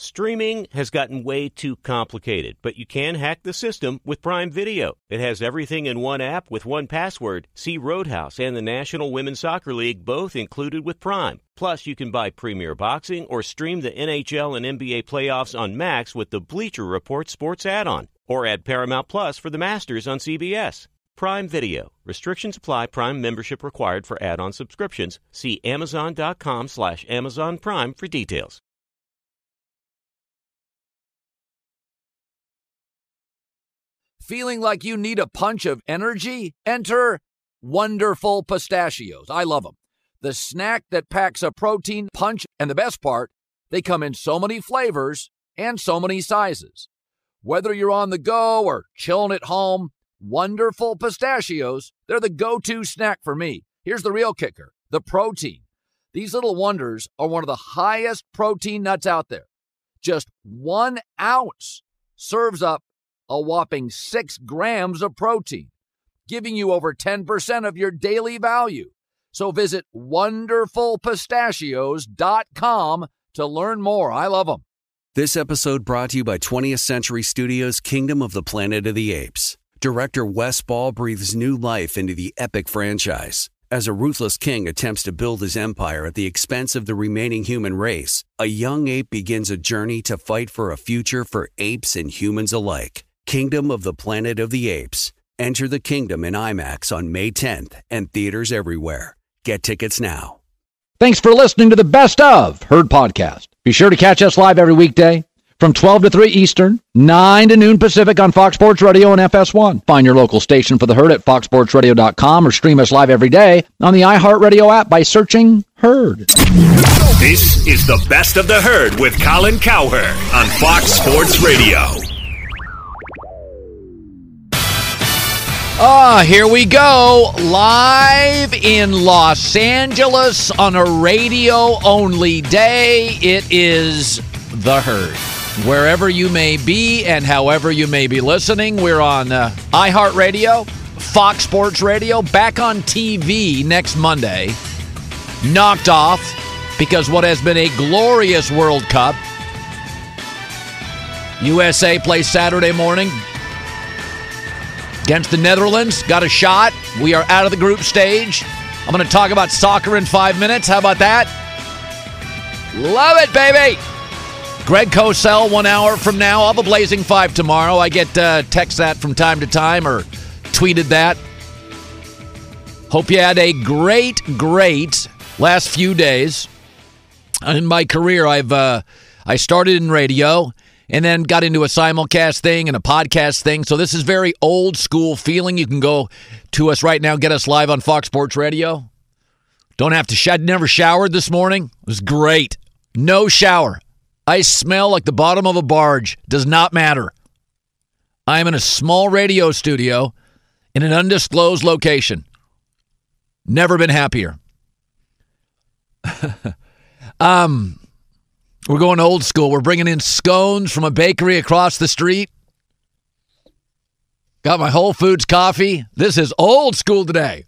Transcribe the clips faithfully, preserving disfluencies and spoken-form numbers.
Streaming has gotten way too complicated, but you can hack the system with Prime Video. It has everything in one app with one password. See Roadhouse and the National Women's Soccer League both included with Prime. Plus, you can buy Premier Boxing or stream the N H L and N B A playoffs on Max with the Bleacher Report Sports add-on. Or add Paramount Plus for the Masters on C B S. Prime Video. Restrictions apply. Prime membership required for add-on subscriptions. See Amazon.com slash Amazon Prime for details. Feeling like you need a punch of energy? Enter Wonderful Pistachios. I love them. The snack that packs a protein punch, and the best part, they come in so many flavors and so many sizes. Whether you're on the go or chilling at home, Wonderful Pistachios, they're the go-to snack for me. Here's the real kicker, the protein. These little wonders are one of the highest protein nuts out there. Just one ounce serves up a whopping six grams of protein, giving you over ten percent of your daily value. So visit wonderful pistachios dot com to learn more. I love them. This episode brought to you by twentieth Century Studios' Kingdom of the Planet of the Apes. Director Wes Ball breathes new life into the epic franchise. As a ruthless king attempts to build his empire at the expense of the remaining human race, a young ape begins a journey to fight for a future for apes and humans alike. Kingdom of the Planet of the Apes. Enter the kingdom in IMAX on May tenth and theaters everywhere. Get tickets now. Thanks for listening to the Best of Herd Podcast. Be sure to catch us live every weekday from twelve to three Eastern, nine to noon Pacific on Fox Sports Radio and F S one. Find your local station for the Herd at fox sports radio dot com or stream us live every day on the iHeartRadio app by searching Herd. This is the Best of the Herd with Colin Cowherd on Fox Sports Radio. Ah, here we go. Live in Los Angeles on a radio-only day. It is The Herd. Wherever you may be and however you may be listening, we're on uh, iHeartRadio, Fox Sports Radio, back on T V next Monday. Knocked off because what has been a glorious World Cup. U S A plays Saturday morning against the Netherlands. Got a shot. We are out of the group stage. I'm going to talk about soccer in five minutes. How about that? Love it, baby. Greg Cosell, one hour from now. I'll have a Blazing Five tomorrow. I get uh, text that from time to time or tweeted that. Hope you had a great, great last few days. In my career, I've uh, I started in radio and then got into a simulcast thing and a podcast thing. So this is very old school feeling. You can go to us right now, get us live on Fox Sports Radio. Don't have to, sh- I never showered this morning. It was great. No shower. I smell like the bottom of a barge. Does not matter. I am in a small radio studio in an undisclosed location. Never been happier. um... We're going old school. We're bringing in scones from a bakery across the street. Got my Whole Foods coffee. This is old school today.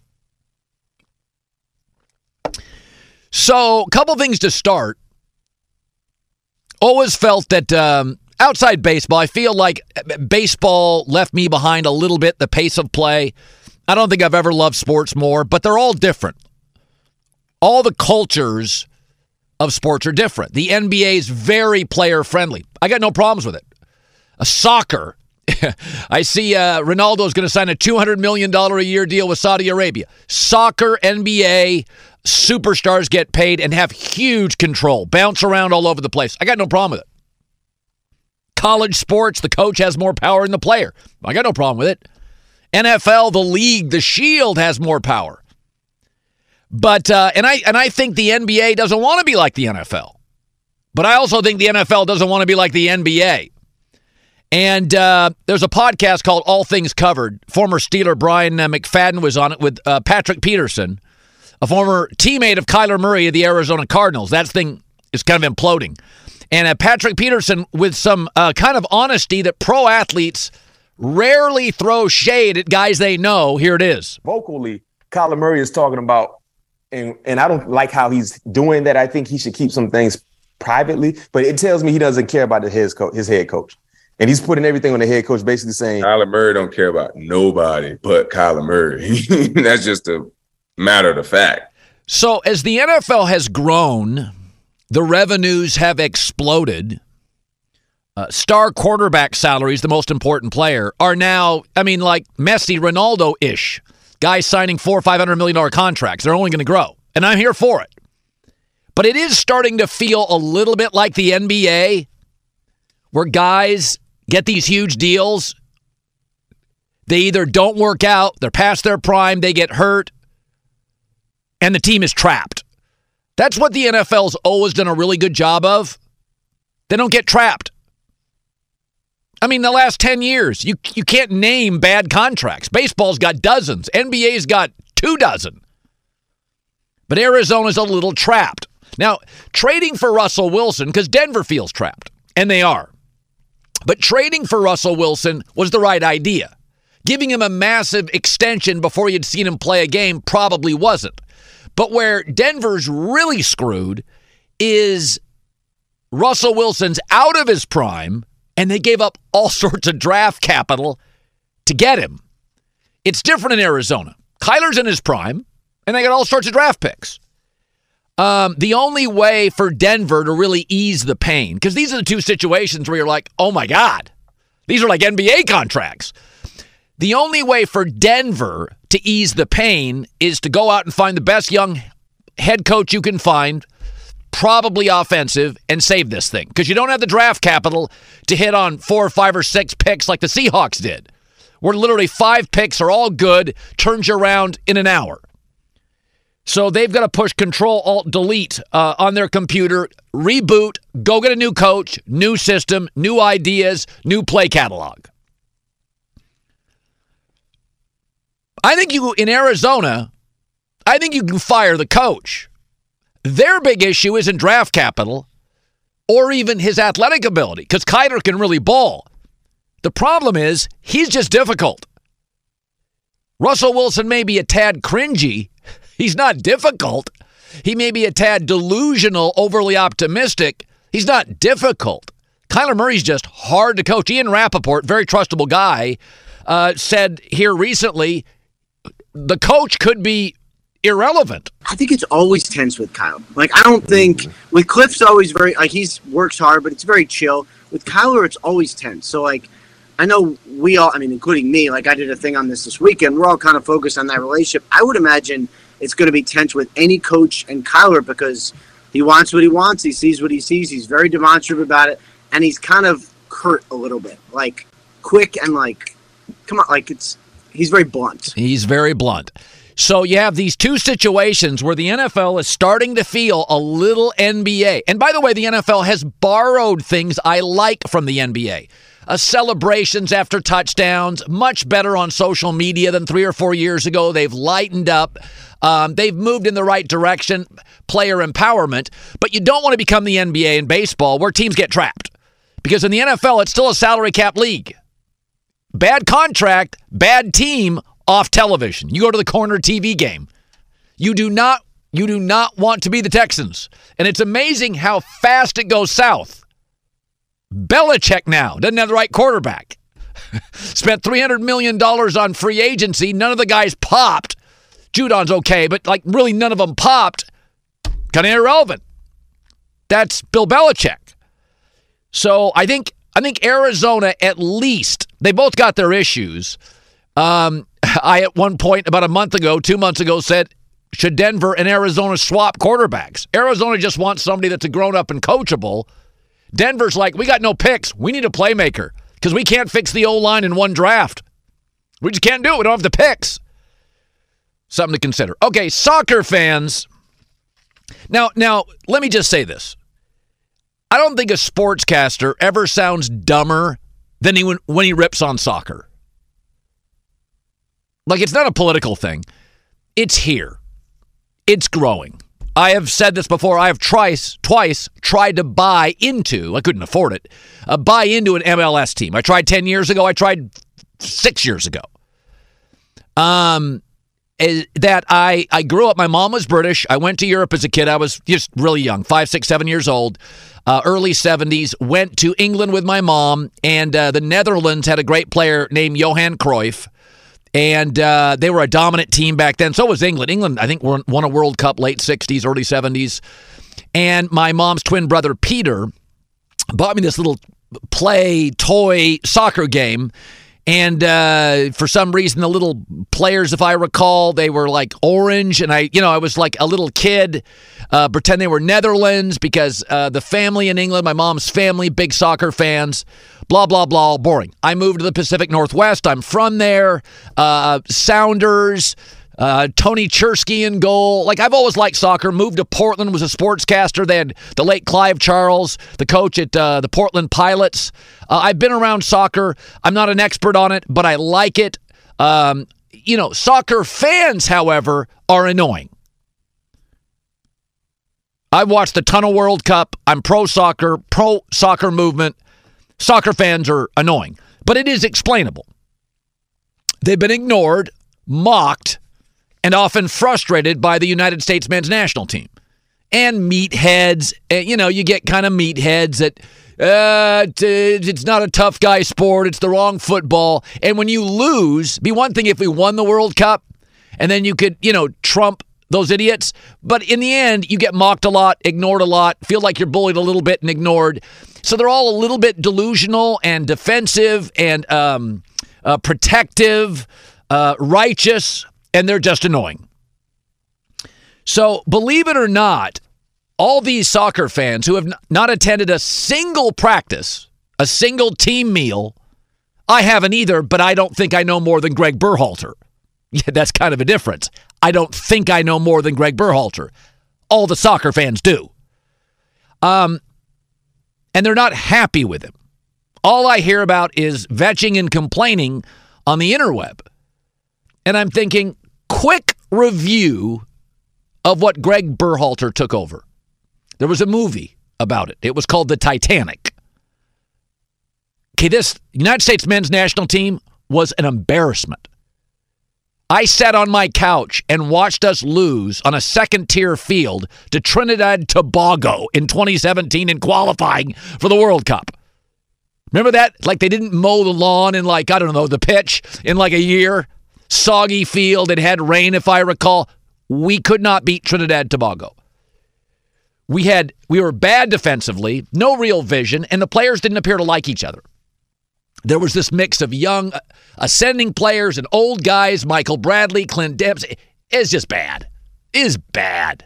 So, a couple things to start. Always felt that um, outside baseball, I feel like baseball left me behind a little bit, the pace of play. I don't think I've ever loved sports more, but they're all different. All the cultures of sports are different. The N B A is very player-friendly. I got no problems with it. A soccer, I see uh, Ronaldo's going to sign a two hundred million dollars a year deal with Saudi Arabia. Soccer, N B A, superstars get paid and have huge control, bounce around all over the place. I got no problem with it. College sports, the coach has more power than the player. I got no problem with it. N F L, the league, the shield has more power. But uh, and I and I think the N B A doesn't want to be like the N F L. But I also think the N F L doesn't want to be like the N B A. And uh, there's a podcast called All Things Covered. Former Steeler Brian uh, McFadden was on it with uh, Patrick Peterson, a former teammate of Kyler Murray of the Arizona Cardinals. That thing is kind of imploding. And uh, Patrick Peterson with some uh, kind of honesty that pro athletes rarely throw shade at guys they know. Here it is. Vocally, Kyler Murray is talking about, and, and I don't like how he's doing that. I think he should keep some things privately, but it tells me he doesn't care about the his, co- his head coach. And he's putting everything on the head coach, basically saying Kyler Murray don't care about nobody but Kyler Murray. That's just a matter of the fact. So as the N F L has grown, the revenues have exploded. Uh, star quarterback salaries, the most important player, are now, I mean, like Messi, Ronaldo-ish. Guys signing four or five hundred million dollar contracts. They're only going to grow. And I'm here for it. But it is starting to feel a little bit like the N B A, where guys get these huge deals. They either don't work out, they're past their prime, they get hurt, and the team is trapped. That's what the N F L's always done a really good job of. They don't get trapped. I mean, the last ten years, you you can't name bad contracts. Baseball's got dozens. N B A's got two dozen. But Arizona's a little trapped. Now, trading for Russell Wilson, because Denver feels trapped, and they are. But trading for Russell Wilson was the right idea. Giving him a massive extension before you'd seen him play a game probably wasn't. But where Denver's really screwed is Russell Wilson's out of his prime, and they gave up all sorts of draft capital to get him. It's different in Arizona. Kyler's in his prime, and they got all sorts of draft picks. Um, the only way for Denver to really ease the pain, because these are the two situations where you're like, oh my God, these are like N B A contracts. The only way for Denver to ease the pain is to go out and find the best young head coach you can find, probably offensive, and save this thing. Because you don't have the draft capital to hit on four or five or six picks like the Seahawks did, where literally five picks are all good, turns you around in an hour. So they've got to push Control Alt Delete uh, on their computer, reboot, go get a new coach, new system, new ideas, new play catalog. I think you, in Arizona, I think you can fire the coach. Their big issue isn't draft capital or even his athletic ability, because Kyler can really ball. The problem is he's just difficult. Russell Wilson may be a tad cringy. He's not difficult. He may be a tad delusional, overly optimistic. He's not difficult. Kyler Murray's just hard to coach. Ian Rappaport, very trustable guy, uh, said here recently, the coach could be irrelevant. I think it's always tense with Kyle. Like, I don't think with Cliff's always very like he's works hard, but it's very chill. With Kyler, it's always tense. So like, I know we all, I mean, including me, like I did a thing on this this weekend. We're all kind of focused on that relationship. I would imagine it's going to be tense with any coach and Kyler because he wants what he wants. He sees what he sees. He's very demonstrative about it, and he's kind of curt a little bit, like quick and like, come on, like it's. He's very blunt. He's very blunt. So you have these two situations where the N F L is starting to feel a little N B A. And by the way, the N F L has borrowed things I like from the N B A. Uh, celebrations after touchdowns, much better on social media than three or four years ago. They've lightened up. Um, they've moved in the right direction, player empowerment. But you don't want to become the N B A in baseball where teams get trapped. Because in the N F L, it's still a salary cap league. Bad contract, bad team, off television. You go to the corner T V game. You do not, you do not want to be the Texans. And it's amazing how fast it goes south. Belichick now doesn't have the right quarterback. Spent three hundred million dollars on free agency. None of the guys popped. Judon's okay, but like really none of them popped. Kind of irrelevant. That's Bill Belichick. So I think I think Arizona at least, they both got their issues. Um, I at one point about a month ago, two months ago said, should Denver and Arizona swap quarterbacks? Arizona just wants somebody that's a grown-up and coachable. Denver's like, we got no picks. We need a playmaker because we can't fix the O-line in one draft. We just can't do it. We don't have the picks. Something to consider. Okay, soccer fans. Now, now let me just say this. I don't think a sportscaster ever sounds dumber than he when, when he rips on soccer. Like, it's not a political thing. It's here. It's growing. I have said this before. I have twice, twice tried to buy into, I couldn't afford it, uh, buy into an M L S team. I tried ten years ago. I tried six years ago. Um, is that I, I grew up, my mom was British. I went to Europe as a kid. I was just really young, five, six, seven years old, uh, early seventies. Went to England with my mom, and uh, the Netherlands had a great player named Johan Cruyff, and uh, they were a dominant team back then. So was England. England, I think, won a World Cup late sixties, early seventies. And my mom's twin brother, Peter, bought me this little play, toy soccer game. And uh, for some reason, the little players, if I recall, they were like orange. And I, you know, I was like a little kid, uh, pretend they were Netherlands because uh, the family in England, my mom's family, big soccer fans, blah, blah, blah, boring. I moved to the Pacific Northwest. I'm from there. Uh, Sounders, uh, Tony Chersky in goal. Like, I've always liked soccer. Moved to Portland, was a sportscaster. They had the late Clive Charles, the coach at uh, the Portland Pilots. Uh, I've been around soccer. I'm not an expert on it, but I like it. Um, you know, soccer fans, however, are annoying. I've watched a ton of World Cup. I'm pro-soccer, pro-soccer movement. Soccer fans are annoying, but it is explainable. They've been ignored, mocked, and often frustrated by the United States men's national team. And meatheads, you know, you get kind of meatheads that uh, it's not a tough guy sport, it's the wrong football. And when you lose, be one thing if we won the World Cup, and then you could, you know, trump those idiots. But in the end, you get mocked a lot, ignored a lot, feel like you're bullied a little bit and ignored. So they're all a little bit delusional and defensive and um, uh, protective, uh, righteous, and they're just annoying. So believe it or not, all these soccer fans who have not attended a single practice, a single team meal, I haven't either, but I don't think I know more than Greg Berhalter. Yeah, that's kind of a difference. I don't think I know more than Greg Berhalter. All the soccer fans do. Um, and they're not happy with him. All I hear about is vetching and complaining on the interweb. And I'm thinking, quick review of what Greg Berhalter took over. There was a movie about it. It was called The Titanic. Okay, this United States men's national team was an embarrassment. I sat on my couch and watched us lose on a second-tier field to Trinidad Tobago in twenty seventeen in qualifying for the World Cup. Remember that? Like they didn't mow the lawn in like, I don't know, the pitch in like a year. Soggy field. It had rain, if I recall. We could not beat Trinidad Tobago. We had we were bad defensively, no real vision, and the players didn't appear to like each other. There was this mix of young, ascending players and old guys, Michael Bradley, Clint Dempsey. It's just bad. It is bad.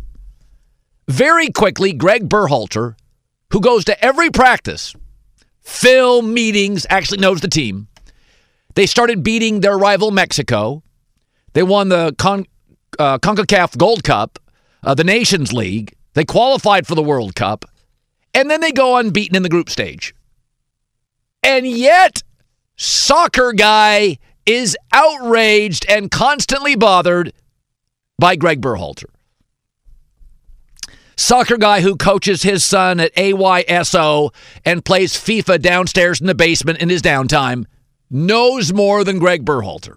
Very quickly, Greg Berhalter, who goes to every practice, film meetings, actually knows the team. They started beating their rival Mexico. They won the Con- uh, CONCACAF Gold Cup, uh, the Nations League. They qualified for the World Cup. And then they go unbeaten in the group stage. And yet, soccer guy is outraged and constantly bothered by Greg Berhalter. Soccer guy who coaches his son at A Y S O and plays FIFA downstairs in the basement in his downtime knows more than Greg Berhalter.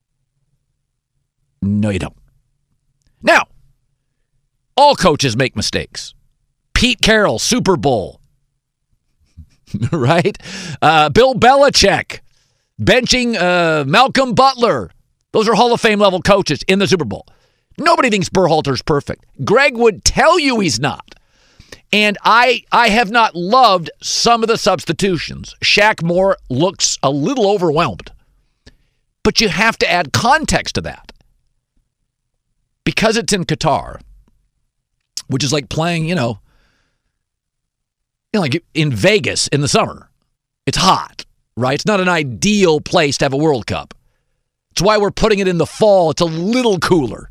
No, you don't. Now, all coaches make mistakes. Pete Carroll, Super Bowl. Right? Uh, Bill Belichick, benching uh, Malcolm Butler. Those are Hall of Fame level coaches in the Super Bowl. Nobody thinks Berhalter's perfect. Greg would tell you he's not. And I I have not loved some of the substitutions. Shaq Moore looks a little overwhelmed. But you have to add context to that. Because it's in Qatar, which is like playing, you know, you know, like in Vegas in the summer. It's hot, right? It's not an ideal place to have a World Cup. It's why we're putting it in the fall. It's a little cooler.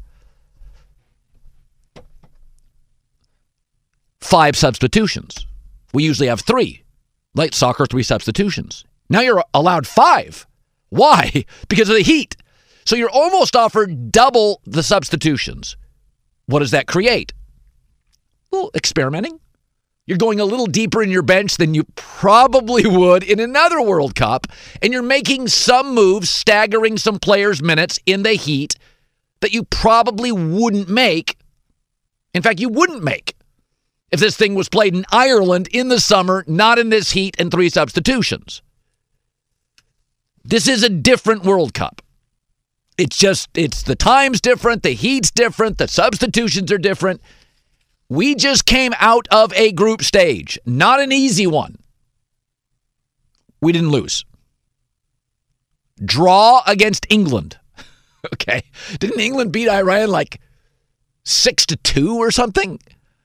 Five substitutions. We usually have three. Like soccer, three substitutions. Now you're allowed five. Why? Because of the heat. So you're almost offered double the substitutions. What does that create? Well, experimenting. You're going a little deeper in your bench than you probably would in another World Cup, and you're making some moves, staggering some players' minutes in the heat that you probably wouldn't make. In fact, you wouldn't make if this thing was played in Ireland in the summer, not in this heat and three substitutions. This is a different World Cup. It's just, it's the time's different, the heat's different, the substitutions are different. We just came out of a group stage, not an easy one. We didn't lose. Draw against England. Okay. Didn't England beat Iran like six to two or something?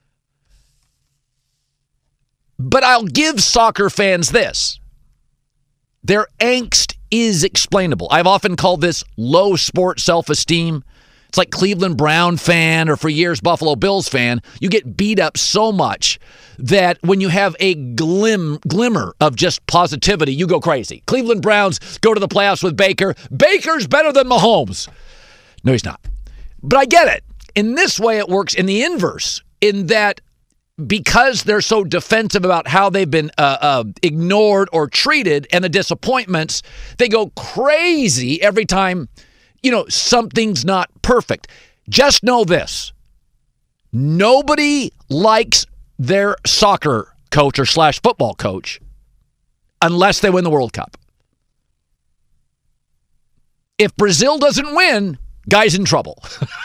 But I'll give soccer fans this. Their angst is explainable. I've often called this low sport self-esteem. It's like Cleveland Brown fan or for years Buffalo Bills fan. You get beat up so much that when you have a glim, glimmer of just positivity, you go crazy. Cleveland Browns go to the playoffs with Baker. Baker's better than Mahomes. No, he's not. But I get it. In this way, it works in the inverse, in that because they're so defensive about how they've been uh, uh, ignored or treated and the disappointments, they go crazy every time, you know, something's not perfect. Just know this. Nobody likes their soccer coach or slash football coach unless they win the World Cup. If Brazil doesn't win, guy's in trouble.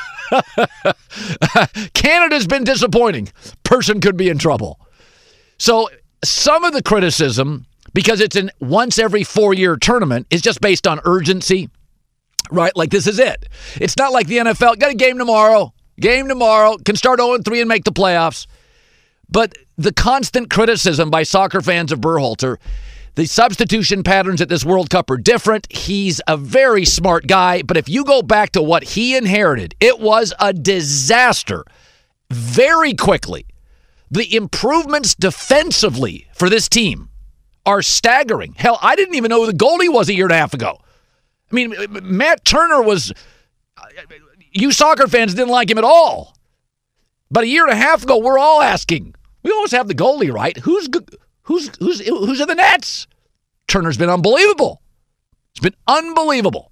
Canada's been disappointing. Person could be in trouble. So some of the criticism, because it's an once every four-year tournament, is just based on urgency, right? Like, this is it. It's not like the N F L. Got a game tomorrow. Game tomorrow. Can start oh and three and make the playoffs. But the constant criticism by soccer fans of Berhalter, the substitution patterns at this World Cup are different. He's a very smart guy, but if you go back to what he inherited, it was a disaster very quickly. The improvements defensively for this team are staggering. Hell, I didn't even know who the goalie was a year and a half ago. I mean, Matt Turner was, you soccer fans didn't like him at all. But a year and a half ago, we're all asking, we always have the goalie, right? Who's good? Who's who's who's in the nets? Turner's been unbelievable. It's been unbelievable.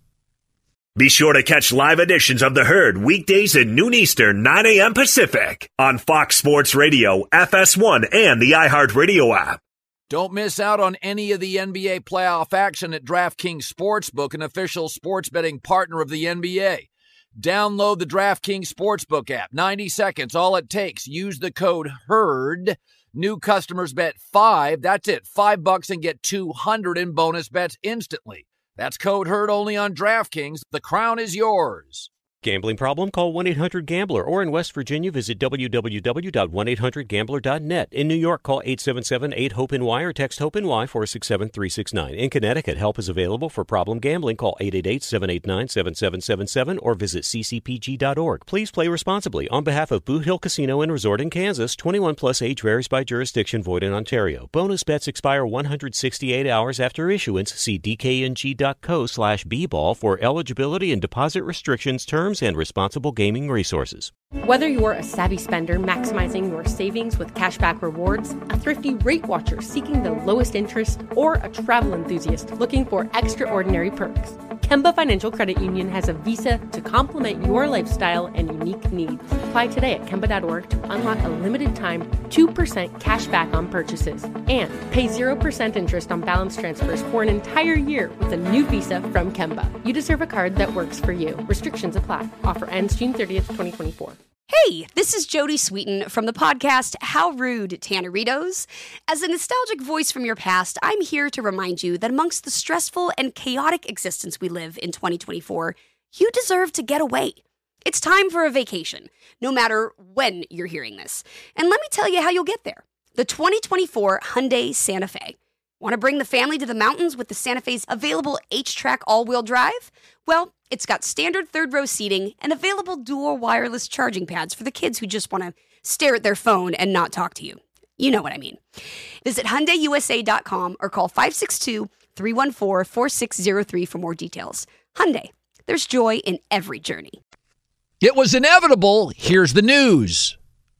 Be sure to catch live editions of The Herd weekdays at noon Eastern, nine a.m. Pacific on Fox Sports Radio, F S one, and the iHeartRadio app. Don't miss out on any of the N B A playoff action at DraftKings Sportsbook, an official sports betting partner of the N B A. Download the DraftKings Sportsbook app. ninety seconds, all it takes. Use the code HERD. New customers bet five. That's it. Five bucks and get two hundred in bonus bets instantly. That's code HERD only on DraftKings. The crown is yours. Gambling problem? Call one eight hundred gambler, or in West Virginia, visit w w w dot one eight hundred gambler dot net. In New York, call eight seven seven eight hope N Y or text HOPE-NY four six seven three six nine. In Connecticut, help is available for problem gambling. Call eight eight eight seven eight nine seven seven seven seven or visit c c p g dot org. Please play responsibly. On behalf of Boot Hill Casino and Resort in Kansas, twenty-one plus age varies by jurisdiction, void in Ontario. Bonus bets expire one hundred sixty-eight hours after issuance. See d k n g dot co slash b ball for eligibility and deposit restrictions, terms, and responsible gaming resources. Whether you're a savvy spender maximizing your savings with cashback rewards, a thrifty rate watcher seeking the lowest interest, or a travel enthusiast looking for extraordinary perks, Kemba Financial Credit Union has a visa to complement your lifestyle and unique needs. Apply today at kemba dot org to unlock a limited time two percent cash back on purchases and pay zero percent interest on balance transfers for an entire year with a new visa from Kemba. You deserve a card that works for you. Restrictions apply. Offer ends June thirtieth, twenty twenty-four. Hey, this is Jody Sweeten from the podcast How Rude, Tanneritos. As a nostalgic voice from your past, I'm here to remind you that amongst the stressful and chaotic existence we live in twenty twenty-four, you deserve to get away. It's time for a vacation, no matter when you're hearing this. And let me tell you how you'll get there. The twenty twenty-four Hyundai Santa Fe. Want to bring the family to the mountains with the Santa Fe's available H-Track all-wheel drive? Well, it's got standard third-row seating and available dual wireless charging pads for the kids who just want to stare at their phone and not talk to you. You know what I mean. Visit Hyundai U S A dot com or call five six two, three one four, four six zero three for more details. Hyundai, there's joy in every journey. It was inevitable. Here's the news.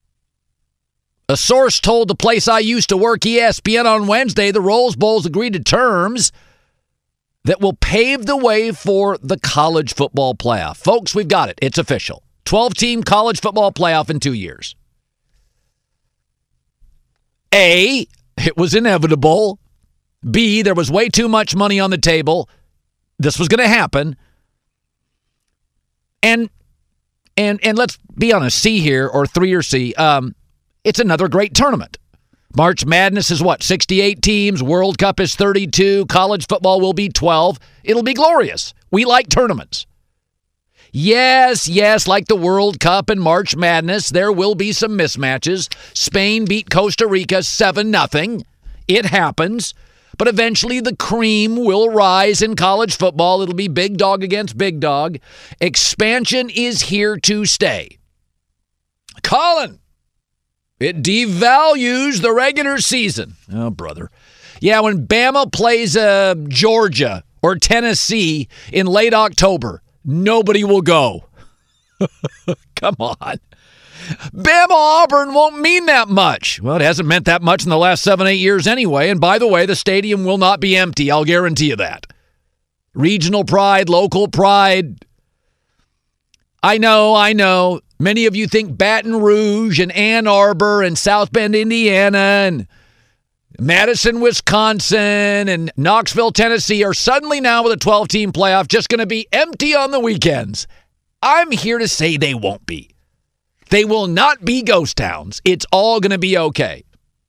A source told the place I used to work, E S P N, on Wednesday, the Rose Bowls agreed to terms that will pave the way for the college football playoff. Folks, we've got it. It's official. twelve-team college football playoff in two years. A, it was inevitable. B, there was way too much money on the table. This was going to happen. And and and let's be honest, C here, or three or C, um, it's another great tournament. March Madness is what, sixty-eight teams. World Cup is thirty-two. College football will be twelve. It'll be glorious. We like tournaments. Yes, yes, like the World Cup and March Madness, there will be some mismatches. Spain beat Costa Rica seven nothing. It happens. But eventually the cream will rise in college football. It'll be big dog against big dog. Expansion is here to stay. Colin, it devalues the regular season. Oh, brother. Yeah, when Bama plays uh, Georgia or Tennessee in late October, nobody will go. Come on. Bama Auburn won't mean that much. Well, it hasn't meant that much in the last seven, eight years anyway. And by the way, the stadium will not be empty. I'll guarantee you that. Regional pride, local pride. I know, I know. Many of you think Baton Rouge and Ann Arbor and South Bend, Indiana and Madison, Wisconsin and Knoxville, Tennessee are suddenly now with a twelve-team playoff just going to be empty on the weekends. I'm here to say they won't be. They will not be ghost towns. It's all going to be okay.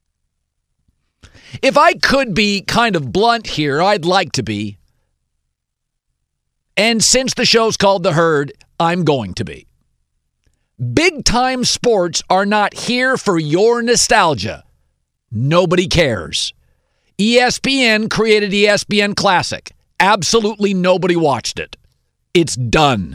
If I could be kind of blunt here, I'd like to be. And since the show's called The Herd, I'm going to be. Big-time sports are not here for your nostalgia. Nobody cares. E S P N created E S P N Classic. Absolutely nobody watched it. It's done.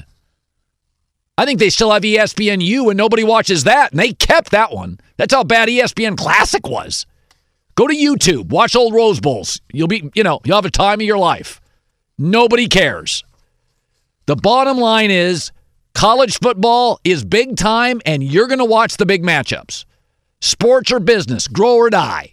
I think they still have E S P N U and nobody watches that, and they kept that one. That's how bad E S P N Classic was. Go to YouTube. Watch old Rose Bowls. You'll be, you know, you'll have a time of your life. Nobody cares. The bottom line is college football is big time, and you're going to watch the big matchups. Sports or business, grow or die.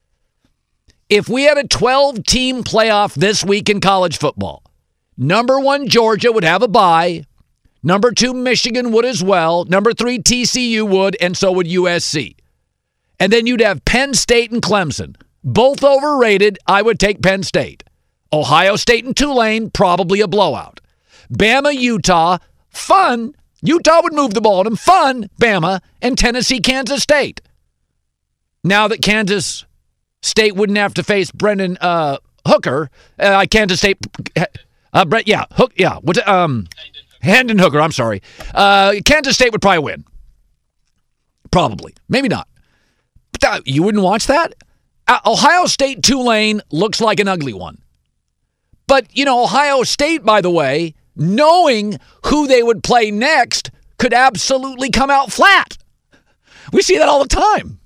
If we had a twelve-team playoff this week in college football, number one, Georgia would have a bye. Number two, Michigan would as well. Number three, T C U would, and so would U S C. And then you'd have Penn State and Clemson. Both overrated. I would take Penn State. Ohio State and Tulane, probably a blowout. Bama, Utah, fun. Utah would move the ball to them. Fun, Bama. And Tennessee, Kansas State. Now that Kansas State wouldn't have to face Brendan uh, Hooker, uh, Kansas State, uh, Brett, yeah, Hook, yeah, what, um, Hendon Hooker, I'm sorry. Uh, Kansas State would probably win. Probably. Maybe not. But that, you wouldn't watch that? Uh, Ohio State, Tulane looks like an ugly one. But, you know, Ohio State, by the way, knowing who they would play next, could absolutely come out flat. We see that all the time.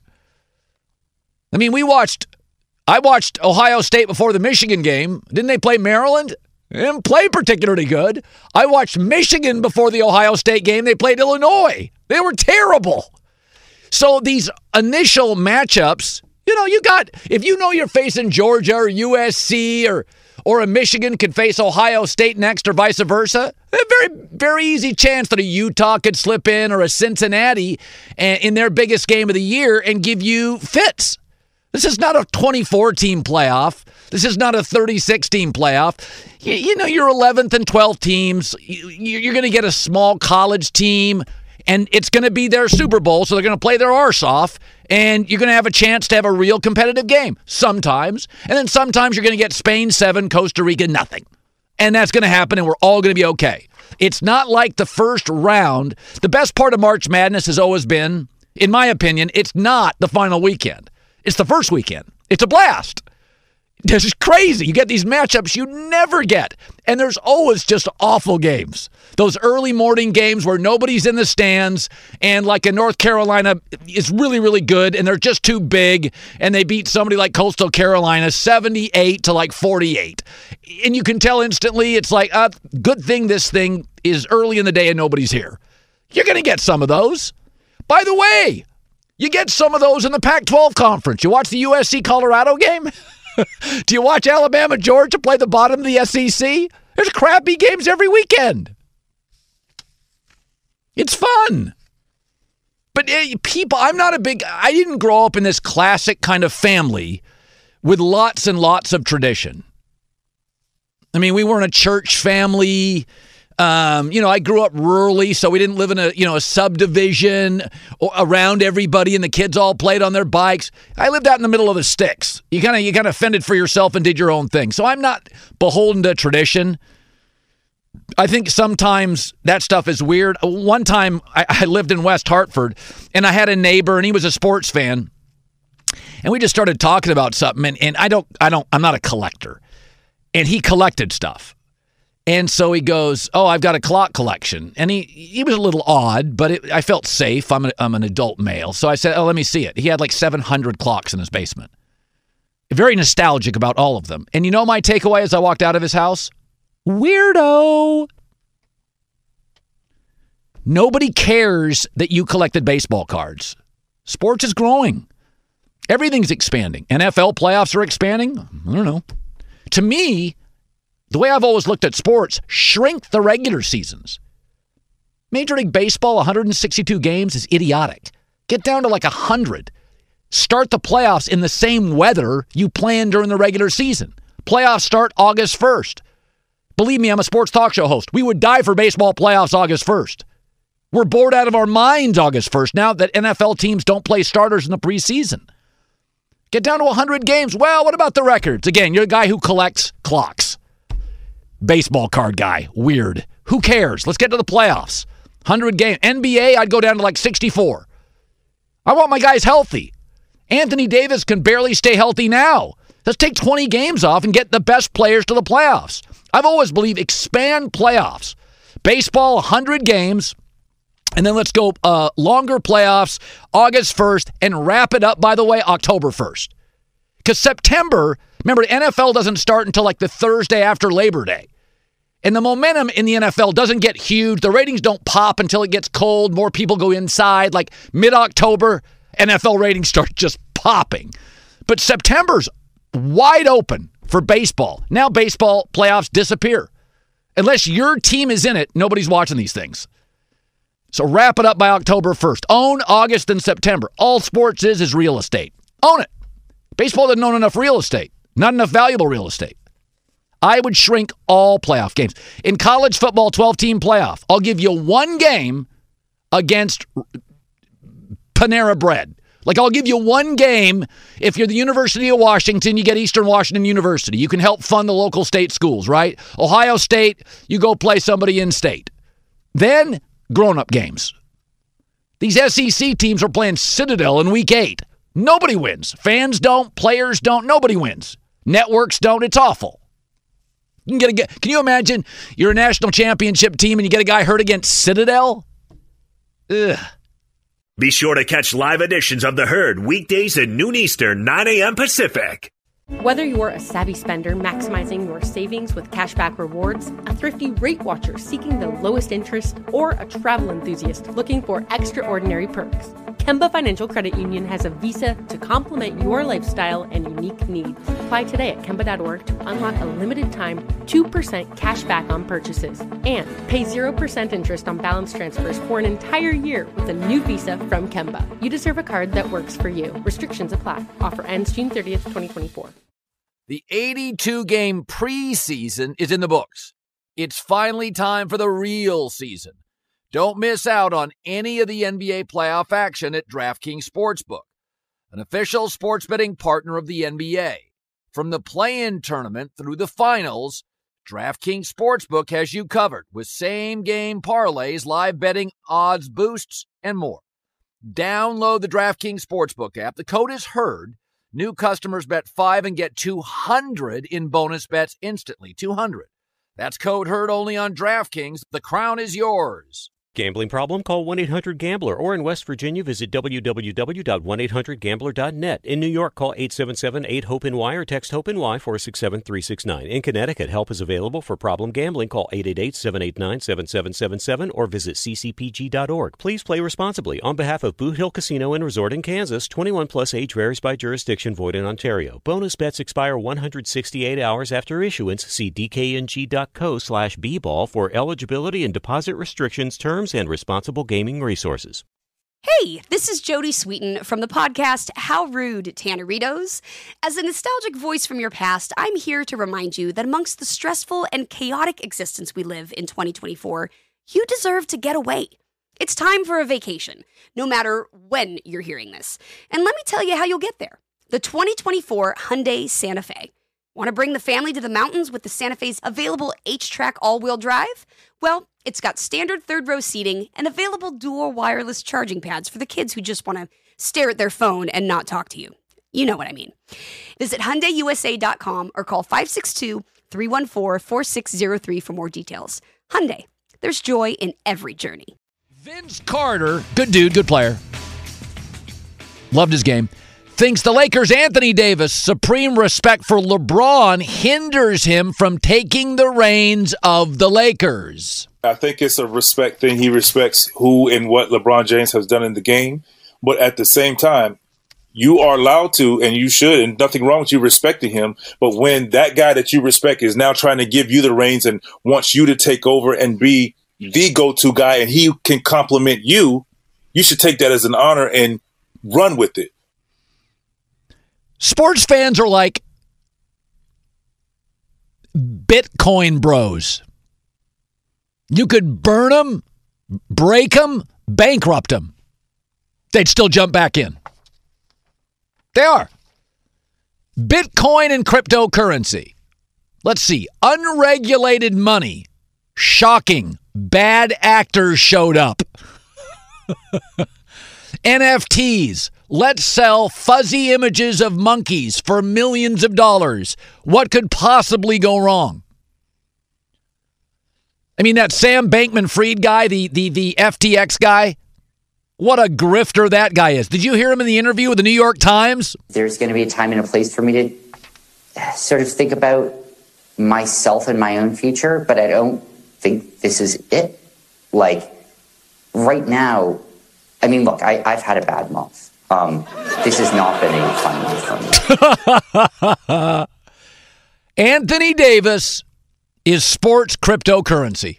I mean, we watched, I watched Ohio State before the Michigan game. Didn't they play Maryland? They didn't play particularly good. I watched Michigan before the Ohio State game. They played Illinois. They were terrible. So these initial matchups, you know, you got, if you know you're facing Georgia or U S C or or a Michigan could face Ohio State next or vice versa, a very, very easy chance that a Utah could slip in or a Cincinnati in their biggest game of the year and give you fits. This is not a twenty-four team playoff. This is not a thirty-six team playoff. You, you know, your eleventh and twelfth teams, you, you're going to get a small college team, and it's going to be their Super Bowl, so they're going to play their arse off, and you're going to have a chance to have a real competitive game sometimes. And then sometimes you're going to get Spain seven, Costa Rica nothing. And that's going to happen, and we're all going to be okay. It's not like the first round. The best part of March Madness has always been, in my opinion, it's not the final weekend. It's the first weekend. It's a blast. This is crazy. You get these matchups you never get. And there's always just awful games. Those early morning games where nobody's in the stands and like in North Carolina is really, really good and they're just too big and they beat somebody like Coastal Carolina seventy-eight to like forty-eight. And you can tell instantly it's like, uh, good thing this thing is early in the day and nobody's here. You're going to get some of those. By the way, you get some of those in the Pac twelve conference. You watch the U S C Colorado game? Do you watch Alabama, Georgia play the bottom of the S E C? There's crappy games every weekend. It's fun. But uh, people, I'm not a big, I didn't grow up in this classic kind of family with lots and lots of tradition. I mean, we weren't a church family. Um, you know, I grew up rurally, so we didn't live in a, you know, a subdivision around everybody, and the kids all played on their bikes. I lived out in the middle of the sticks. You kind of, you kind of fended for yourself and did your own thing. So I'm not beholden to tradition. I think sometimes that stuff is weird. One time I, I lived in West Hartford, and I had a neighbor, and he was a sports fan, and we just started talking about something. And, and I don't, I don't, I'm not a collector, and he collected stuff. And so he goes, "Oh, I've got a clock collection." And he he was a little odd, but it, I felt safe. I'm an, I'm an adult male. So I said, "Oh, let me see it." He had like seven hundred clocks in his basement. Very nostalgic about all of them. And you know my takeaway as I walked out of his house? Weirdo. Nobody cares that you collected baseball cards. Sports is growing. Everything's expanding. N F L playoffs are expanding. I don't know. To me, the way I've always looked at sports, shrink the regular seasons. Major League Baseball, one hundred sixty-two games is idiotic. Get down to like one hundred. Start the playoffs in the same weather you planned during the regular season. Playoffs start August first. Believe me, I'm a sports talk show host. We would die for baseball playoffs August first. We're bored out of our minds August first now that N F L teams don't play starters in the preseason. Get down to one hundred games. Well, what about the records? Again, you're a guy who collects clocks. Baseball card guy. Weird. Who cares? Let's get to the playoffs. one hundred games. N B A, I'd go down to like sixty-four. I want my guys healthy. Anthony Davis can barely stay healthy now. Let's take twenty games off and get the best players to the playoffs. I've always believed expand playoffs. Baseball, one hundred games. And then let's go uh, longer playoffs, August first, and wrap it up, by the way, October first. Because September, remember, the N F L doesn't start until like the Thursday after Labor Day. And the momentum in the N F L doesn't get huge. The ratings don't pop until it gets cold. More people go inside. Like mid-October, N F L ratings start just popping. But September's wide open for baseball. Now baseball playoffs disappear. Unless your team is in it, nobody's watching these things. So wrap it up by October first. Own August and September. All sports is is real estate. Own it. Baseball doesn't own enough real estate. Not enough valuable real estate. I would shrink all playoff games. In college football, twelve-team playoff, I'll give you one game against Panera Bread. Like, I'll give you one game. If you're the University of Washington, you get Eastern Washington University. You can help fund the local state schools, right? Ohio State, you go play somebody in state. Then, grown-up games. These S E C teams are playing Citadel in week eight. Nobody wins. Fans don't. Players don't. Nobody wins. Networks don't. It's awful. You can, get a, can you imagine you're a national championship team and you get a guy hurt against Citadel? Ugh. Be sure to catch live editions of The Herd weekdays at noon Eastern, nine a.m. Pacific. Whether you're a savvy spender maximizing your savings with cashback rewards, a thrifty rate watcher seeking the lowest interest, or a travel enthusiast looking for extraordinary perks, Kemba Financial Credit Union has a visa to complement your lifestyle and unique needs. Apply today at Kemba dot org to unlock a limited-time two percent cash back on purchases and pay zero percent interest on balance transfers for an entire year with a new visa from Kemba. You deserve a card that works for you. Restrictions apply. Offer ends June thirtieth, twenty twenty-four. The eighty-two game preseason is in the books. It's finally time for the real season. Don't miss out on any of the N B A playoff action at DraftKings Sportsbook, an official sports betting partner of the N B A. From the play-in tournament through the finals, DraftKings Sportsbook has you covered with same-game parlays, live betting, odds boosts, and more. Download the DraftKings Sportsbook app. The code is HERD. New customers bet five and get two hundred in bonus bets instantly. two hundred. That's code HERD only on DraftKings. The crown is yours. Gambling problem? Call one eight hundred gambler, or in West Virginia, visit w w w dot one eight hundred gambler dot net. In New York, call eight seven seven eight hope N Y or text HOPE-NY four six seven three six nine. In Connecticut, help is available for problem gambling. Call eight eight eight seven eight nine seven seven seven seven or visit c c p g dot org. Please play responsibly. On behalf of Boot Hill Casino and Resort in Kansas, twenty-one plus age varies by jurisdiction, void in Ontario. Bonus bets expire one hundred sixty-eight hours after issuance. See d k n g dot co slash b ball for eligibility and deposit restrictions, terms, and responsible gaming resources. Hey, this is Jodie Sweetin from the podcast How Rude, Tanneritos. As a nostalgic voice from your past, I'm here to remind you that amongst the stressful and chaotic existence we live in twenty twenty-four, you deserve to get away. It's time for a vacation, no matter when you're hearing this. And let me tell you how you'll get there. The twenty twenty-four Hyundai Santa Fe. Want to bring the family to the mountains with the Santa Fe's available H-Track all-wheel drive? Well, it's got standard third-row seating and available dual wireless charging pads for the kids who just want to stare at their phone and not talk to you. You know what I mean. Visit Hyundai U S A dot com or call five six two, three one four, four six zero three for more details. Hyundai, there's joy in every journey. Vince Carter, good dude, good player. Loved his game. Thinks the Lakers' Anthony Davis' supreme respect for LeBron hinders him from taking the reins of the Lakers. I think it's a respect thing. He respects who and what LeBron James has done in the game. But at the same time, you are allowed to, and you should, and nothing wrong with you respecting him. But when that guy that you respect is now trying to give you the reins and wants you to take over and be the go-to guy, and he can compliment you, you should take that as an honor and run with it. Sports fans are like Bitcoin bros. You could burn them, break them, bankrupt them. They'd still jump back in. They are. Bitcoin and cryptocurrency. Let's see. Unregulated money. Shocking. Bad actors showed up. N F Ts. Let's sell fuzzy images of monkeys for millions of dollars. What could possibly go wrong? I mean, that Sam Bankman-Fried guy, the, the, the F T X guy, what a grifter that guy is. Did you hear him in the interview with the New York Times? There's going to be a time and a place for me to sort of think about myself and my own future, but I don't think this is it. Like, right now, I mean, look, I, I've had a bad month. Um, this has not been a fun month for me. Anthony Davis is sports cryptocurrency.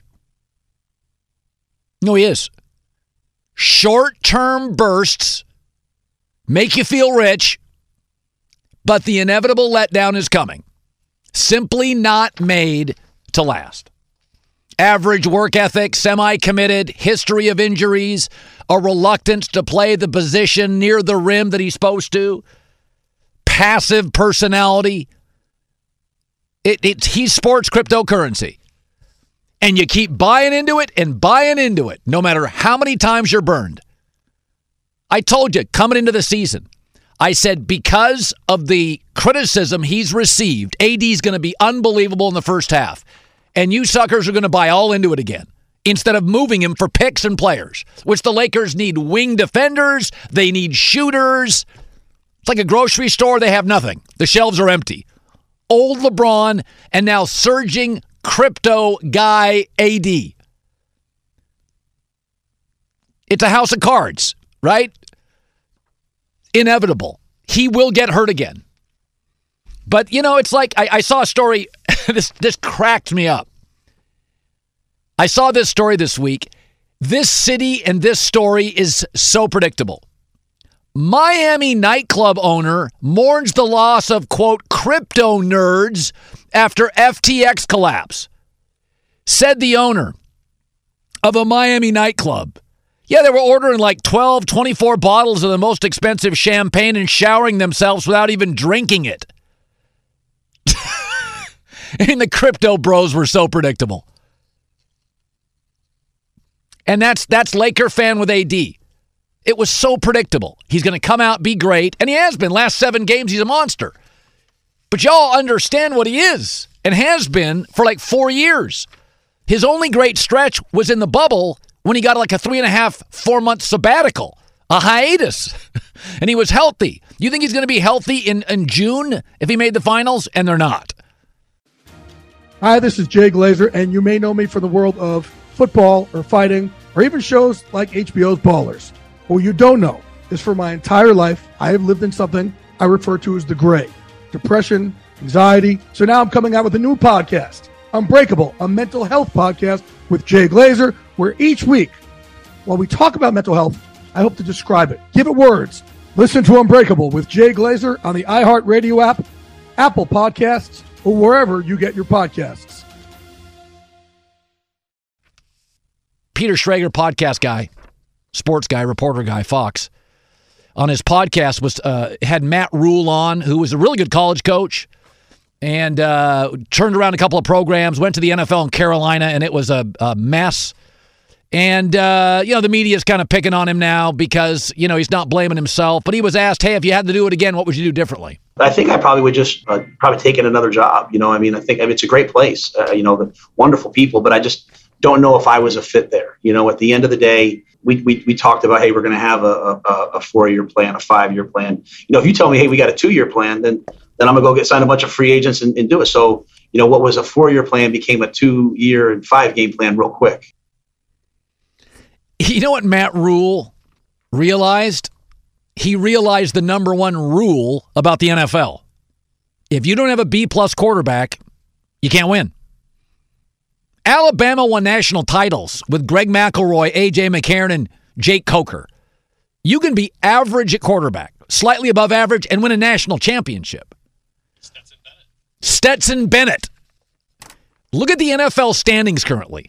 No, he is. Short-term bursts make you feel rich, but the inevitable letdown is coming. Simply not made to last. Average work ethic, semi-committed, history of injuries, a reluctance to play the position near the rim that he's supposed to, passive personality. It, it, he's sports cryptocurrency. And you keep buying into it and buying into it, no matter how many times you're burned. I told you, coming into the season, I said because of the criticism he's received, A D's going to be unbelievable in the first half. And you suckers are going to buy all into it again instead of moving him for picks and players, which the Lakers need wing defenders. They need shooters. It's like a grocery store. They have nothing. The shelves are empty. Old LeBron and now surging crypto guy A D. It's a house of cards, right? Inevitable. He will get hurt again. But, you know, it's like I, I saw a story. this this cracked me up. I saw this story this week. This city and this story is so predictable. Miami nightclub owner mourns the loss of, quote, crypto nerds after F T X collapse. Said the owner of a Miami nightclub. Yeah, they were ordering like twelve, twenty-four bottles of the most expensive champagne and showering themselves without even drinking it. And the crypto bros were so predictable. And that's that's Laker fan with A D. It was so predictable. He's going to come out, be great, and he has been. Last seven games, he's a monster. But y'all understand what he is and has been for like four years. His only great stretch was in the bubble when he got like a three and a half, four month sabbatical, a hiatus, and he was healthy. You think he's going to be healthy in, in June if he made the finals? And they're not. Hi, this is Jay Glazer, and you may know me from the world of football or fighting or even shows like H B O's Ballers. What you don't know is for my entire life, I have lived in something I refer to as the gray. Depression, anxiety. So now I'm coming out with a new podcast, Unbreakable, a mental health podcast with Jay Glazer, where each week, while we talk about mental health, I hope to describe it. Give it words. Listen to Unbreakable with Jay Glazer on the iHeartRadio app, Apple Podcasts, or wherever you get your podcasts. Peter Schrager, podcast guy, sports guy, reporter guy, Fox, on his podcast was uh, had Matt Rule on, who was a really good college coach, and uh, turned around a couple of programs, went to the N F L in Carolina, and it was a, a mess. And, uh, you know, the media's kind of picking on him now because, you know, he's not blaming himself. But he was asked, hey, if you had to do it again, what would you do differently? I think I probably would just uh, probably take in another job. You know, I mean, I think I mean, it's a great place, uh, you know, the wonderful people, but I just don't know if I was a fit there. You know, at the end of the day, we we, we talked about, hey, we're going to have a, a, a four-year plan, a five-year plan. You know, if you tell me, hey, we got a two-year plan, then then I'm going to go get signed a bunch of free agents and, and do it. So, you know, what was a four-year plan became a two-year and five-game plan real quick. You know what Matt Rule realized? He realized the number one rule about the N F L. If you don't have a B-plus quarterback, you can't win. Alabama won national titles with Greg McElroy, A J McCarron, and Jake Coker. You can be average at quarterback, slightly above average, and win a national championship. Stetson Bennett. Stetson Bennett. Look at the N F L standings currently.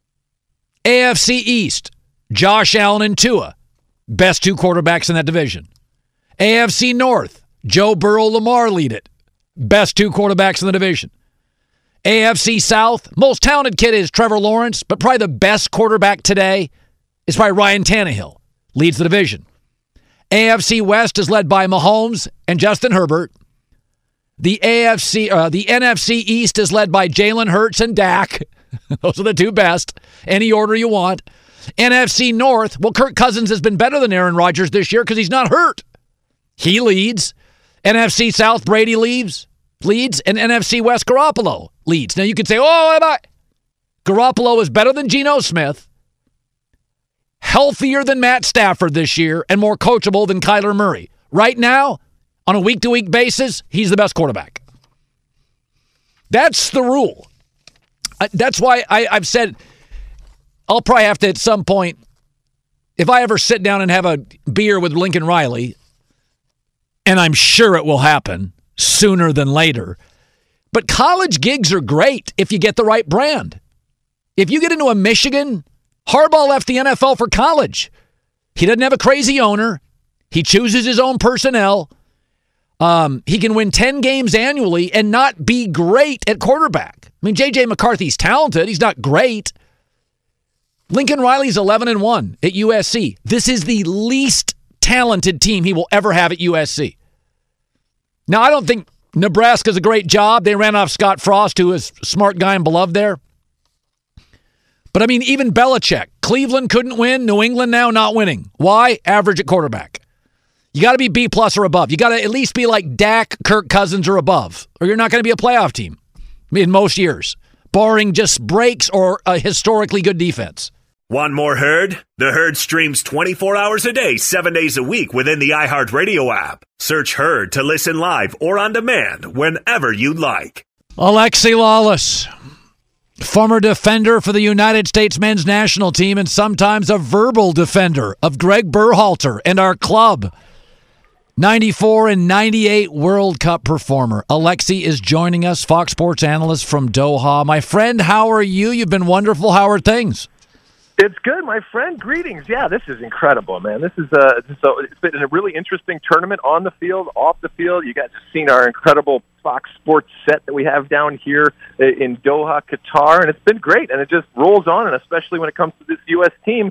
A F C East. Josh Allen and Tua, best two quarterbacks in that division. A F C North, Joe Burrow, Lamar lead it. Best two quarterbacks in the division. A F C South, most talented kid is Trevor Lawrence, but probably the best quarterback today is probably Ryan Tannehill, leads the division. A F C West is led by Mahomes and Justin Herbert. The A F C, uh, the N F C East is led by Jalen Hurts and Dak. Those are the two best. Any order you want. N F C North, well, Kirk Cousins has been better than Aaron Rodgers this year because he's not hurt. He leads. N F C South, Brady leads, leads, and N F C West, Garoppolo leads. Now, you could say, oh, am I? Garoppolo is better than Geno Smith, healthier than Matt Stafford this year, and more coachable than Kyler Murray. Right now, on a week-to-week basis, he's the best quarterback. That's the rule. That's why I, I've said I'll probably have to, at some point, if I ever sit down and have a beer with Lincoln Riley, and I'm sure it will happen sooner than later, but college gigs are great if you get the right brand. If you get into a Michigan, Harbaugh left the N F L for college. He doesn't have a crazy owner. He chooses his own personnel. Um, he can win ten games annually and not be great at quarterback. I mean, J J McCarthy's talented. He's not great. Lincoln Riley's eleven and one at U S C. This is the least talented team he will ever have at U S C. Now, I don't think Nebraska's a great job. They ran off Scott Frost, who is a smart guy and beloved there. But, I mean, even Belichick. Cleveland couldn't win. New England now not winning. Why? Average at quarterback. You got to be B-plus or above. You got to at least be like Dak, Kirk Cousins, or above, or you're not going to be a playoff team in most years, barring just breaks or a historically good defense. Want more Herd? The Herd streams twenty-four hours a day, seven days a week within the iHeartRadio app. Search Herd to listen live or on demand whenever you'd like. Alexi Lawless, former defender for the United States men's national team and sometimes a verbal defender of Greg Berhalter and our club. ninety-four and ninety-eight World Cup performer. Alexi is joining us, Fox Sports analyst from Doha. My friend, how are you? You've been wonderful. How are things? It's good, my friend. Greetings. Yeah, this is incredible, man. This is uh, so it's been a really interesting tournament on the field, off the field. You guys have seen our incredible Fox Sports set that we have down here in Doha, Qatar, and it's been great. And it just rolls on, and especially when it comes to this U S team,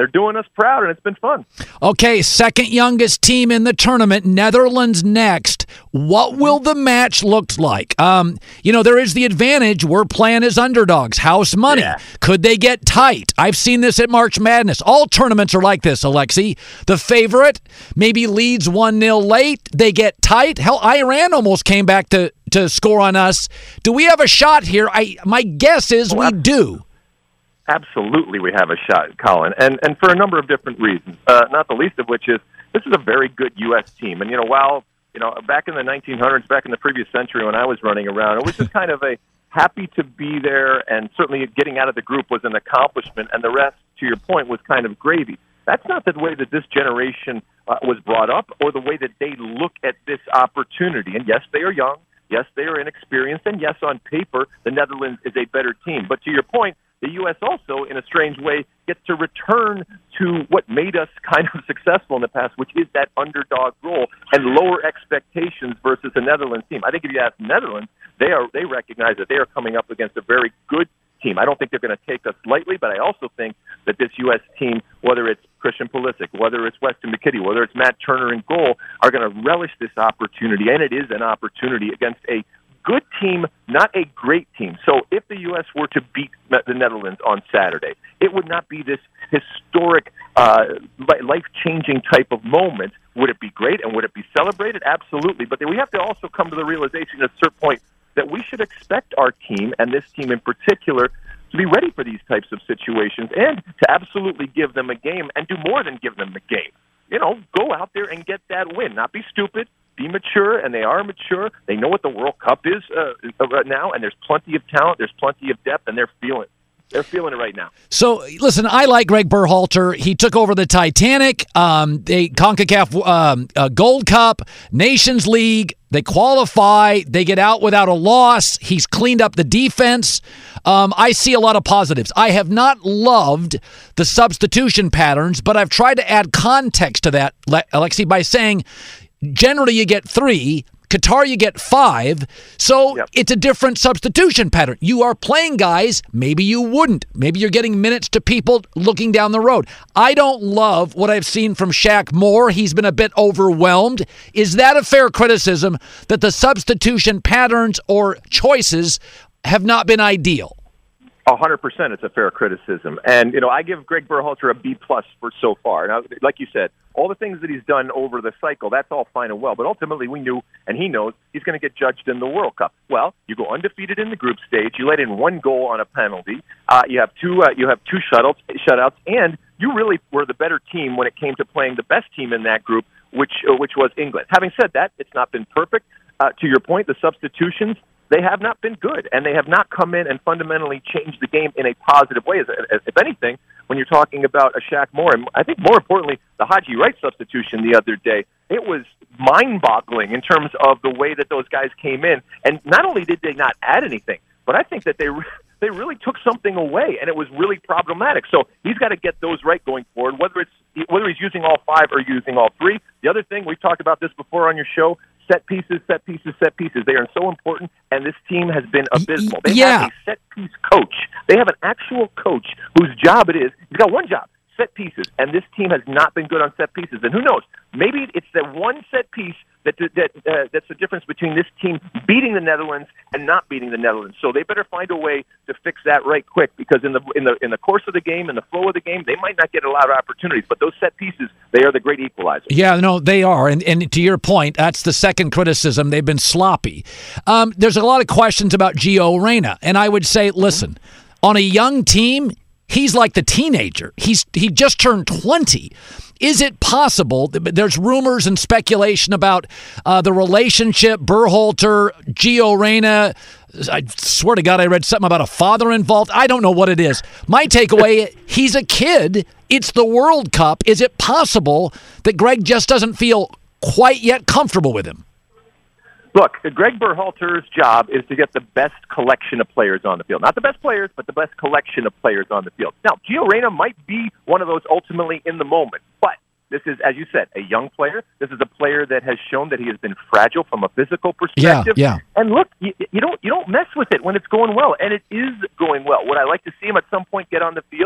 they're doing us proud, and it's been fun. Okay, second youngest team in the tournament, Netherlands next. What will the match look like? Um, you know, there is the advantage. We're playing as underdogs, house money. Yeah. Could they get tight? I've seen this at March Madness. All tournaments are like this, Alexi. The favorite maybe leads one nil late. They get tight. Hell, Iran almost came back to, to score on us. Do we have a shot here? I My guess is we do. Absolutely, we have a shot, Colin, and and for a number of different reasons. Uh, not the least of which is this is a very good U S team, and you know, while you know back in the nineteen hundreds, back in the previous century when I was running around, it was just kind of a happy to be there, and certainly getting out of the group was an accomplishment, and the rest, to your point, was kind of gravy. That's not the way that this generation uh, was brought up, or the way that they look at this opportunity. And yes, they are young. Yes, they are inexperienced, and yes, on paper, the Netherlands is a better team. But to your point, the U S also, in a strange way, gets to return to what made us kind of successful in the past, which is that underdog role and lower expectations versus the Netherlands team. I think if you ask the Netherlands, they are they recognize that they are coming up against a very good team. I don't think they're going to take us lightly, but I also think that this U S team, whether it's Christian Pulisic, whether it's Weston McKennie, whether it's Matt Turner in goal, are going to relish this opportunity, and it is an opportunity against a good team, not a great team. So if the U S were to beat the Netherlands on Saturday, it would not be this historic, uh, life-changing type of moment. Would it be great, and would it be celebrated? Absolutely. But then we have to also come to the realization at a certain point that we should expect our team, and this team in particular, to be ready for these types of situations and to absolutely give them a game and do more than give them a game. You know, go out there and get that win. Not be stupid. Be mature, and they are mature. They know what the World Cup is uh, right now, and there's plenty of talent, there's plenty of depth, and they're feeling it. They're feeling it right now. So, listen, I like Greg Berhalter. He took over the Titanic, um, they CONCACAF um, uh, Gold Cup, Nations League. They qualify. They get out without a loss. He's cleaned up the defense. Um, I see a lot of positives. I have not loved the substitution patterns, but I've tried to add context to that, Alexi, by saying generally you get three. Qatar, you get five. So yep. It's a different substitution pattern. You are playing guys, maybe you wouldn't. Maybe you're getting minutes to people looking down the road. I don't love what I've seen from Shaq Moore. He's been a bit overwhelmed. Is that a fair criticism that the substitution patterns or choices have not been ideal? A hundred percent, it's a fair criticism, and you know I give Greg Berhalter a B plus for so far. Now, like you said, all the things that he's done over the cycle, that's all fine and well. But ultimately, we knew, and he knows, he's going to get judged in the World Cup. Well, you go undefeated in the group stage. You let in one goal on a penalty. Uh, you have two. Uh, you have two shutouts, shutouts, and you really were the better team when it came to playing the best team in that group, which uh, which was England. Having said that, it's not been perfect. Uh, to your point, the substitutions, they have not been good, and they have not come in and fundamentally changed the game in a positive way. As, as, if anything, when you're talking about a Shaq Moore, and I think more importantly, the Haji Wright substitution the other day, it was mind-boggling in terms of the way that those guys came in. And not only did they not add anything, but I think that they they really took something away, and it was really problematic. So he's got to get those right going forward, whether it's whether he's using all five or using all three. The other thing, we've talked about this before on your show, set pieces, set pieces, set pieces. They are so important, and this team has been abysmal. They yeah. have a set-piece coach. They have an actual coach whose job it is. He's got one job, set pieces, and this team has not been good on set pieces. And who knows? Maybe it's that one set piece that, that uh, that's the difference between this team beating the Netherlands and not beating the Netherlands. So they better find a way to fix that right quick, because in the in the in the course of the game, in the flow of the game, they might not get a lot of opportunities. But those set pieces, they are the great equalizers. Yeah, no, they are. And and to your point, that's the second criticism. They've been sloppy. Um, there's a lot of questions about Gio Reyna, and I would say, listen, on a young team, he's like the teenager. He's he just turned twenty. Is it possible? There's rumors and speculation about uh, the relationship, Berhalter, Gio Reyna. I swear to God, I read something about a father involved. I don't know what it is. My takeaway, he's a kid. It's the World Cup. Is it possible that Greg just doesn't feel quite yet comfortable with him? Look, Greg Berhalter's job is to get the best collection of players on the field. Not the best players, but the best collection of players on the field. Now, Gio Reyna might be one of those ultimately in the moment, but this is, as you said, a young player. This is a player that has shown that he has been fragile from a physical perspective. Yeah, yeah. And look, you, you don't you don't mess with it when it's going well, and it is going well. Would I like to see him at some point get on the field?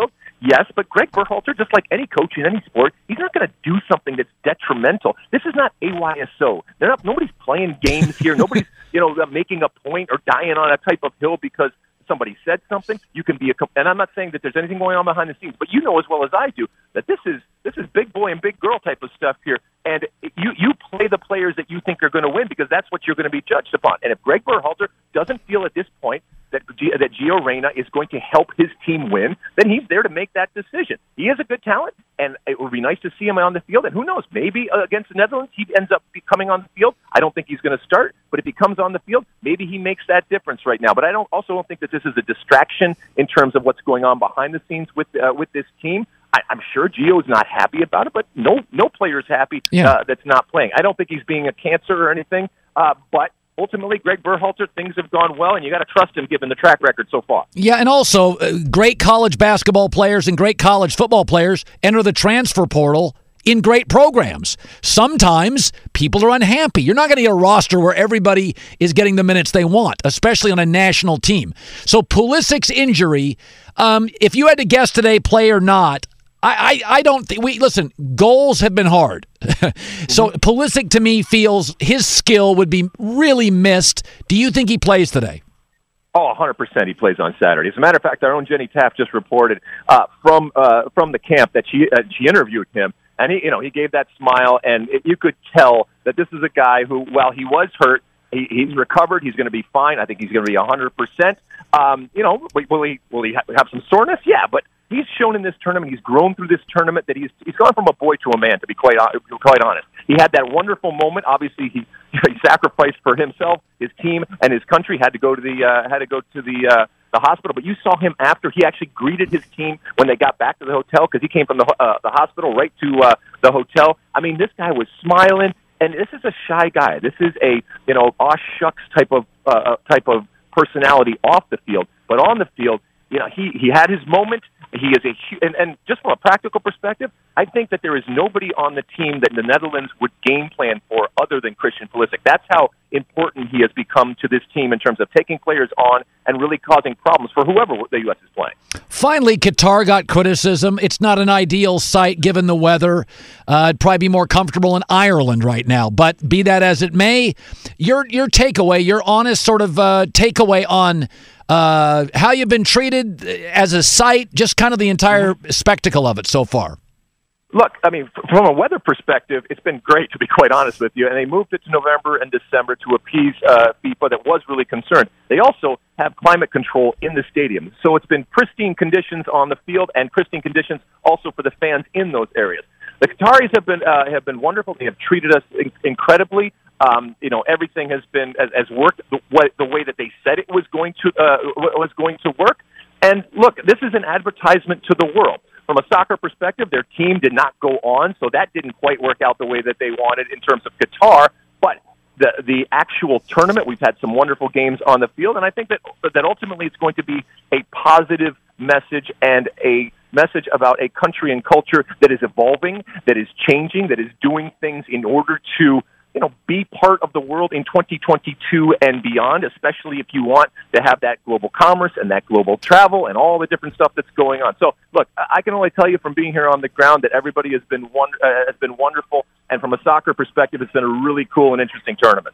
Yes, but Greg Berhalter, just like any coach in any sport, he's not going to do something that's detrimental. This is not A Y S O. They're not. Nobody's playing games here. Nobody's, you know, making a point or dying on a type of hill because somebody said something. You can be a, and I'm not saying that there's anything going on behind the scenes, but you know as well as I do that this is this is big boy and big girl type of stuff here. And you you play the players that you think are going to win because that's what you're going to be judged upon. And if Greg Berhalter doesn't feel at this point that that Gio Reyna is going to help his team win, then he's there to make that decision. He is a good talent, and it would be nice to see him on the field. And who knows, maybe uh, against the Netherlands, he ends up coming on the field. I don't think he's going to start, but if he comes on the field, maybe he makes that difference right now. But I don't also don't think that this is a distraction in terms of what's going on behind the scenes with uh, with this team. I, I'm sure Gio's not happy about it, but no no player's happy Yeah. uh, that's not playing. I don't think he's being a cancer or anything, uh, but ultimately, Greg Berhalter, things have gone well, and you got to trust him given the track record so far. Yeah, and also uh, great college basketball players and great college football players enter the transfer portal in great programs. Sometimes people are unhappy. You're not going to get a roster where everybody is getting the minutes they want, especially on a national team. So Pulisic's injury, um, if you had to guess today, play or not, I, I, I don't think we listen. Goals have been hard, so Pulisic to me feels his skill would be really missed. Do you think he plays today? Oh, one hundred percent he plays on Saturday. As a matter of fact, our own Jenny Taft just reported uh, from uh, from the camp that she uh, she interviewed him, and he you know he gave that smile, and it, you could tell that this is a guy who, while he was hurt, he, he's recovered. He's going to be fine. I think he's going to be one hundred percent. Um, you know, will he will he have some soreness? Yeah, but he's shown in this tournament, he's grown through this tournament, that he's he's gone from a boy to a man, to be quite to be quite honest. He had that wonderful moment. Obviously, he, he sacrificed for himself, his team, and his country. Had to go to the uh, had to go to the uh, the hospital. But you saw him after he actually greeted his team when they got back to the hotel, because he came from the uh, the hospital right to uh, the hotel. I mean, this guy was smiling, and this is a shy guy. This is a you know aw shucks type of uh, type of personality off the field, but on the field, you know, he he had his moment. He is a and, and just from a practical perspective, I think that there is nobody on the team that the Netherlands would game plan for other than Christian Pulisic. That's how important he has become to this team in terms of taking players on and really causing problems for whoever the U S is playing. Finally, Qatar got criticism. It's not an ideal site given the weather. Uh, it'd probably be more comfortable in Ireland right now. But be that as it may, your your takeaway, your honest sort of uh, takeaway on uh, how you've been treated as a site, just kind of the entire spectacle of it so far. Look, I mean, from a weather perspective, it's been great, to be quite honest with you. And they moved it to November and December to appease uh, FIFA that was really concerned. They also have climate control in the stadium. So it's been pristine conditions on the field and pristine conditions also for the fans in those areas. The Qataris have been uh, have been wonderful. They have treated us in- incredibly. Um, you know, everything has been has, has worked the way, the way that they said it was going to uh, was going to work. And look, this is an advertisement to the world. From a soccer perspective, their team did not go on, so that didn't quite work out the way that they wanted in terms of Qatar. But the the actual tournament, we've had some wonderful games on the field, and I think that that ultimately it's going to be a positive message and a message about a country and culture that is evolving, that is changing, that is doing things in order to, you know, be part of the world in twenty twenty-two and beyond, especially if you want to have that global commerce and that global travel and all the different stuff that's going on. So, look, I can only tell you from being here on the ground that everybody has been won- uh, has been wonderful, and from a soccer perspective, it's been a really cool and interesting tournament.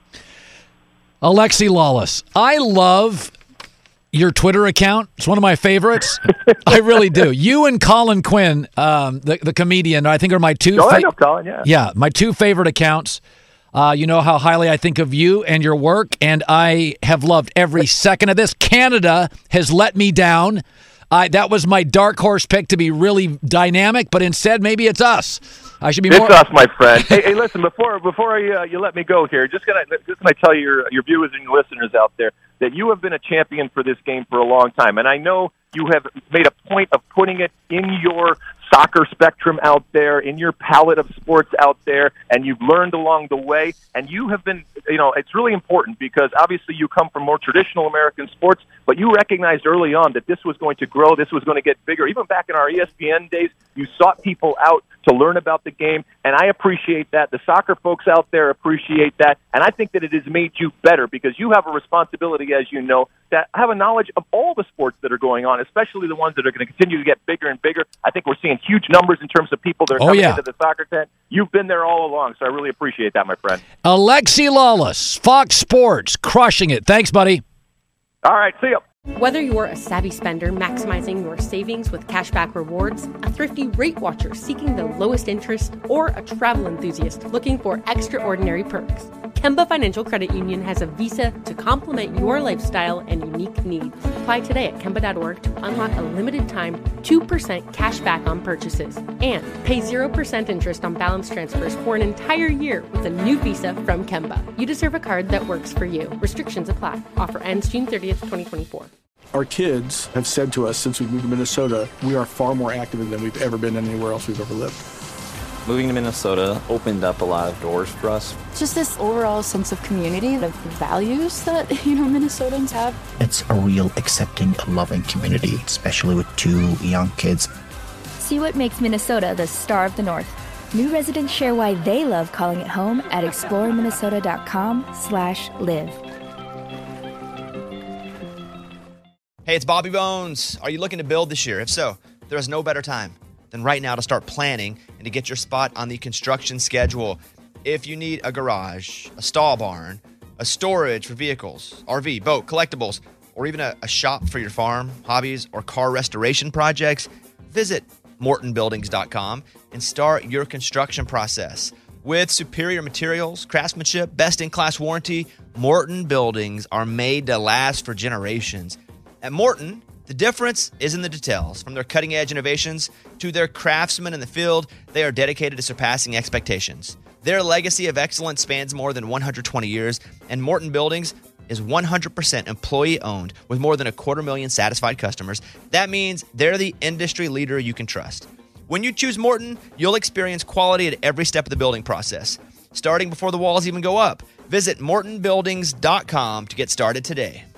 Alexi Lawless, I love your Twitter account. It's one of my favorites. I really do. You and Colin Quinn, um, the, the comedian, I think are my two. Oh, fa- I know Colin, yeah. Yeah, my two favorite accounts. Uh, you know how highly I think of you and your work, and I have loved every second of this. Canada has let me down. I, that was my dark horse pick to be really dynamic, but instead, maybe it's us. I should be it's more. It's us, my friend. hey, hey, listen, before before I, uh, you let me go here, just gonna just gonna tell your your viewers and your listeners out there that you have been a champion for this game for a long time, and I know you have made a point of putting it in your soccer spectrum out there, in your palette of sports out there, and you've learned along the way, and you have been, you know, it's really important because obviously you come from more traditional American sports, but you recognized early on that this was going to grow, this was going to get bigger. Even back in our E S P N days, you sought people out to learn about the game, and I appreciate that. The soccer folks out there appreciate that, and I think that it has made you better because you have a responsibility, as you know, to have a knowledge of all the sports that are going on, especially the ones that are going to continue to get bigger and bigger. I think we're seeing huge numbers in terms of people that are oh, coming yeah. into the soccer tent. You've been there all along, so I really appreciate that, my friend. Alexi Lawless, Fox Sports, crushing it. Thanks, buddy. All right, see you. Whether you're a savvy spender maximizing your savings with cashback rewards, a thrifty rate watcher seeking the lowest interest, or a travel enthusiast looking for extraordinary perks, Kemba Financial Credit Union has a visa to complement your lifestyle and unique needs. Apply today at Kemba dot org to unlock a limited time two percent cash back on purchases and pay zero percent interest on balance transfers for an entire year with a new visa from Kemba. You deserve a card that works for you. Restrictions apply. Offer ends June thirtieth, twenty twenty-four. Our kids have said to us since we moved to Minnesota, we are far more active than we've ever been anywhere else we've ever lived. Moving to Minnesota opened up a lot of doors for us. Just this overall sense of community, of values that, you know, Minnesotans have. It's a real accepting, loving community, especially with two young kids. See what makes Minnesota the star of the North. New residents share why they love calling it home at explore minnesota dot com slash live. Hey, it's Bobby Bones. Are you looking to build this year? If so, there is no better time than right now to start planning and to get your spot on the construction schedule. If you need a garage, a stall barn, a storage for vehicles, R V, boat, collectibles, or even a, a shop for your farm, hobbies, or car restoration projects, visit morton buildings dot com and start your construction process. With superior materials, craftsmanship, best-in-class warranty, Morton Buildings are made to last for generations. At Morton, the difference is in the details. From their cutting-edge innovations to their craftsmen in the field, they are dedicated to surpassing expectations. Their legacy of excellence spans more than one hundred twenty years, and Morton Buildings is one hundred percent employee-owned with more than a quarter million satisfied customers. That means they're the industry leader you can trust. When you choose Morton, you'll experience quality at every step of the building process, starting before the walls even go up. Visit morton buildings dot com to get started today.